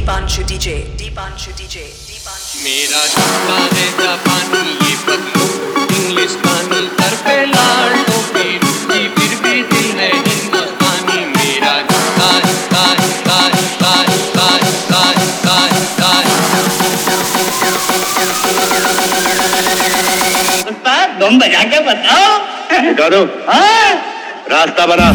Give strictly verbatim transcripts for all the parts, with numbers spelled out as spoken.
Deepanshu D J, Deepanshu D J, Deepanshu. मेरा झुका है जापानी ये पगलू इंग्लिस्तानी सर पे लाल टोपी रूसी फिर भी दिल है हिंदुस्तानी मेरा झुका झुका झुका झुका झुका झुका झुका झुका उस्ताद दम बजा के बताओ बता दो हाँ रास्ता बना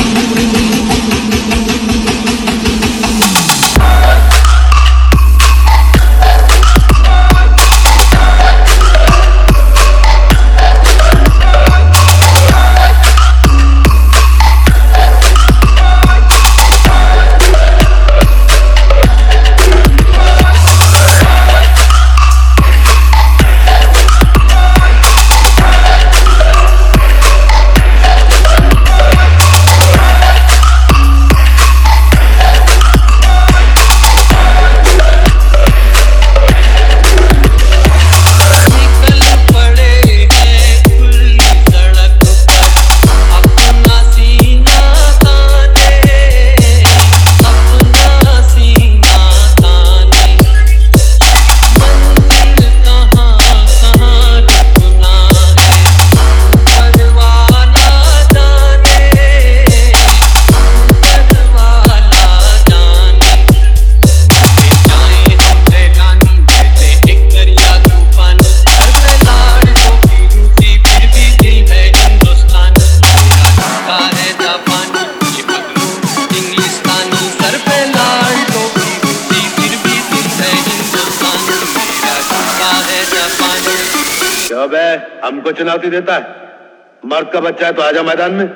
अब है हमको चुनौती देता है मर्द का बच्चा है तो आजा मैदान में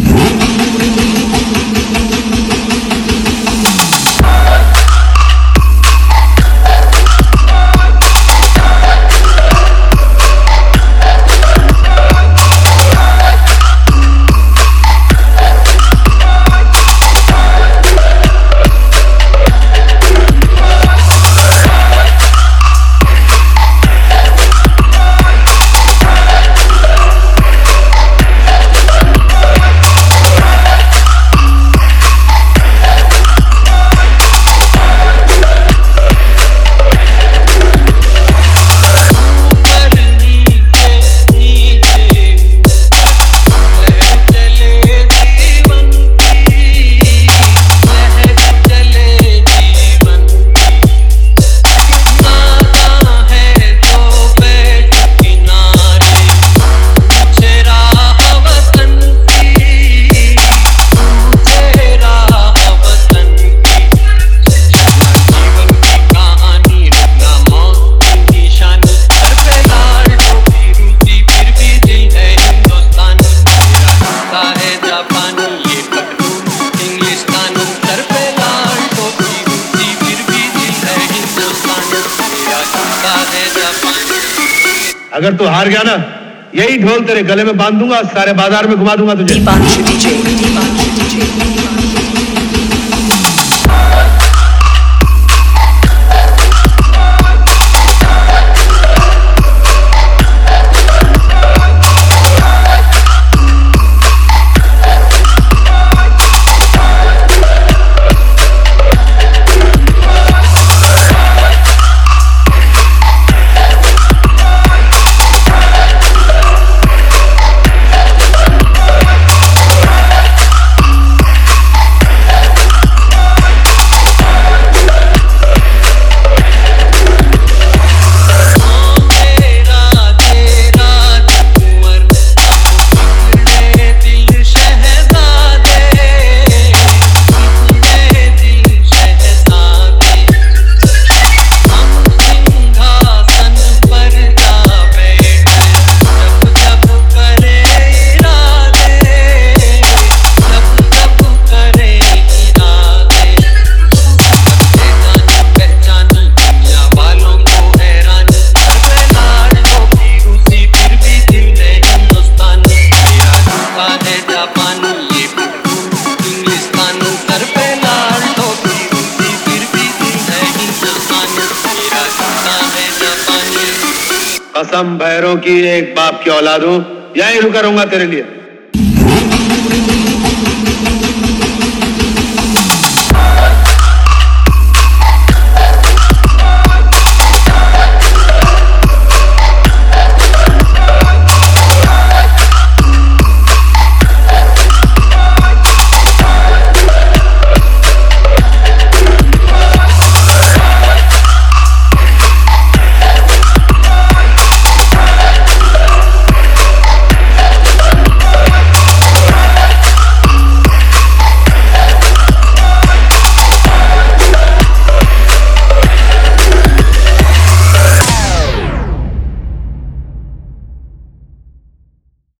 अगर तू हार गया ना यही ढोल तेरे गले में बांध दूंगा सारे बाजार में घुमा दूंगा तुझे Deepanshu D J, Deepanshu D J, Deepanshu. कसम भैरों की एक बाप की औलाद हूं यहीं रुका रहूंगा तेरे लिए।